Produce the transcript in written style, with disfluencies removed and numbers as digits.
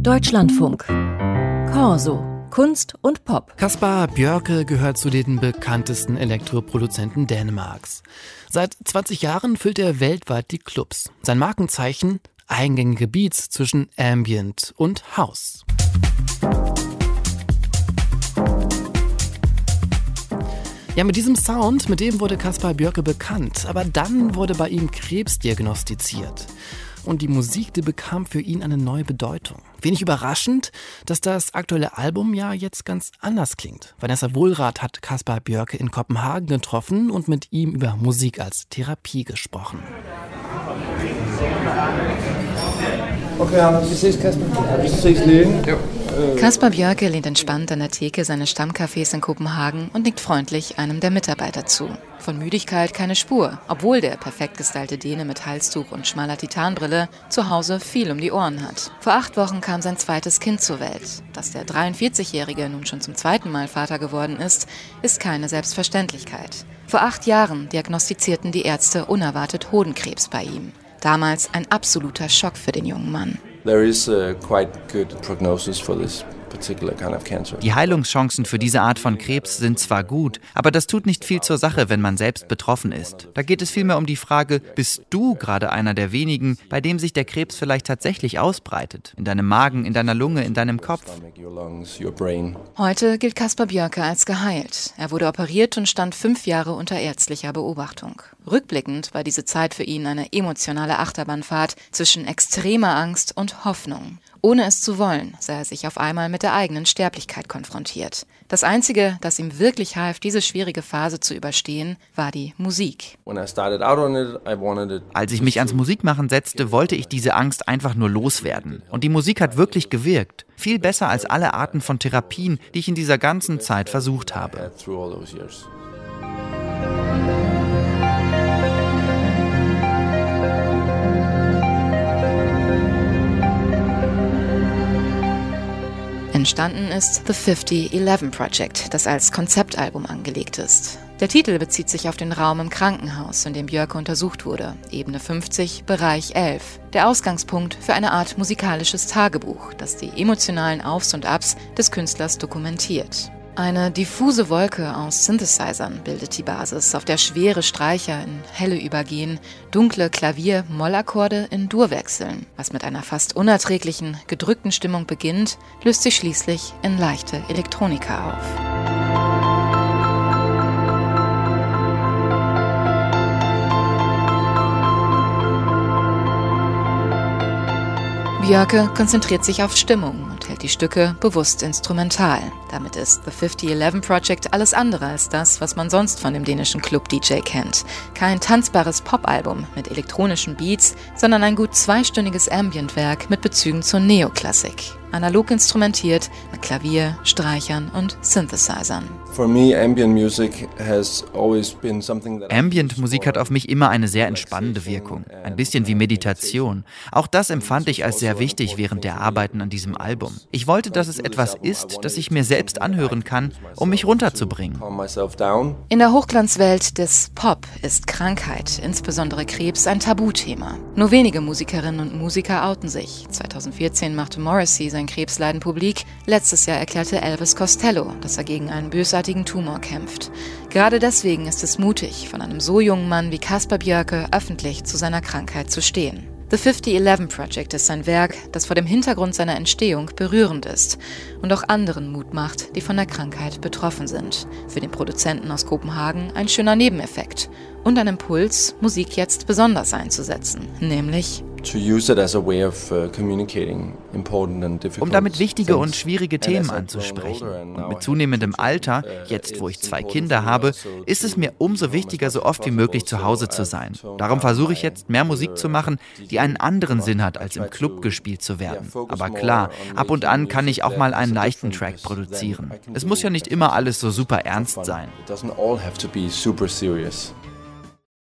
Deutschlandfunk. Corso. Kunst und Pop. Caspar Bjørke gehört zu den bekanntesten Elektroproduzenten Dänemarks. Seit 20 Jahren füllt er weltweit die Clubs. Sein Markenzeichen: eingängige Beats zwischen Ambient und House. Ja, mit diesem Sound, mit dem wurde Caspar Bjørke bekannt. Aber dann wurde bei ihm Krebs diagnostiziert. Und die Musik, die bekam für ihn eine neue Bedeutung. Wenig überraschend, dass das aktuelle Album ja jetzt ganz anders klingt. Vanessa Wohlrath hat Caspar Bjørke in Kopenhagen getroffen und mit ihm über Musik als Therapie gesprochen. Okay, vi ses, Caspar. Vi ses lige. Jo. Caspar Bjørke lehnt entspannt an der Theke seines Stammcafés in Kopenhagen und nickt freundlich einem der Mitarbeiter zu. Von Müdigkeit keine Spur, obwohl der perfekt gestylte Däne mit Halstuch und schmaler Titanbrille zu Hause viel um die Ohren hat. Vor 8 Wochen kam sein zweites Kind zur Welt. Dass der 43-Jährige nun schon zum zweiten Mal Vater geworden ist keine Selbstverständlichkeit. Vor 8 Jahren diagnostizierten die Ärzte unerwartet Hodenkrebs bei ihm. Damals ein absoluter Schock für den jungen Mann. There is a quite good prognosis for this particular kind of cancer. Die Heilungschancen für diese Art von Krebs sind zwar gut, aber das tut nicht viel zur Sache, wenn man selbst betroffen ist. Da geht es vielmehr um die Frage, bist du gerade einer der wenigen, bei dem sich der Krebs vielleicht tatsächlich ausbreitet? In deinem Magen, in deiner Lunge, in deinem Kopf? Heute gilt Caspar Bjørke als geheilt. Er wurde operiert und stand 5 Jahre unter ärztlicher Beobachtung. Rückblickend war diese Zeit für ihn eine emotionale Achterbahnfahrt zwischen extremer Angst und Hoffnung. Ohne es zu wollen, sah er sich auf einmal mit der eigenen Sterblichkeit konfrontiert. Das Einzige, das ihm wirklich half, diese schwierige Phase zu überstehen, war die Musik. Als ich mich ans Musikmachen setzte, wollte ich diese Angst einfach nur loswerden. Und die Musik hat wirklich gewirkt. Viel besser als alle Arten von Therapien, die ich in dieser ganzen Zeit versucht habe. Entstanden ist The 5011 Project, das als Konzeptalbum angelegt ist. Der Titel bezieht sich auf den Raum im Krankenhaus, in dem Bjørke untersucht wurde, Ebene 50, Bereich 11. Der Ausgangspunkt für eine Art musikalisches Tagebuch, das die emotionalen Aufs und Abs des Künstlers dokumentiert. Eine diffuse Wolke aus Synthesizern bildet die Basis, auf der schwere Streicher in helle übergehen, dunkle Klavier-Mollakkorde in Dur wechseln. Was mit einer fast unerträglichen, gedrückten Stimmung beginnt, löst sich schließlich in leichte Elektronika auf. Bjørke konzentriert sich auf Stimmung und hält die Stücke bewusst instrumental. Damit ist The 5011 Project alles andere als das, was man sonst von dem dänischen Club-DJ kennt. Kein tanzbares Popalbum mit elektronischen Beats, sondern ein gut 2-stündiges Ambient-Werk mit Bezügen zur Neoklassik. Analog instrumentiert mit Klavier, Streichern und Synthesizern. Ambient-Musik hat auf mich immer eine sehr entspannende Wirkung. Ein bisschen wie Meditation. Auch das empfand ich als sehr wichtig während der Arbeiten an diesem Album. Ich wollte, dass es etwas ist, das ich mir selbst anhören kann, um mich runterzubringen. In der Hochglanzwelt des Pop ist Krankheit, insbesondere Krebs, ein Tabuthema. Nur wenige Musikerinnen und Musiker outen sich. 2014 machte Morrissey sein Krebsleiden publik. Letztes Jahr erklärte Elvis Costello, dass er gegen einen bösartigen Tumor kämpft. Gerade deswegen ist es mutig, von einem so jungen Mann wie Caspar Bjørke öffentlich zu seiner Krankheit zu stehen. The 5011 Project ist ein Werk, das vor dem Hintergrund seiner Entstehung berührend ist und auch anderen Mut macht, die von der Krankheit betroffen sind. Für den Produzenten aus Kopenhagen ein schöner Nebeneffekt und ein Impuls, Musik jetzt besonders einzusetzen, nämlich um damit wichtige und schwierige Themen anzusprechen. Und mit zunehmendem Alter, jetzt wo ich 2 Kinder habe, ist es mir umso wichtiger, so oft wie möglich zu Hause zu sein. Darum versuche ich jetzt, mehr Musik zu machen, die einen anderen Sinn hat, als im Club gespielt zu werden. Aber klar, ab und an kann ich auch mal einen leichten Track produzieren. Es muss ja nicht immer alles so super ernst sein.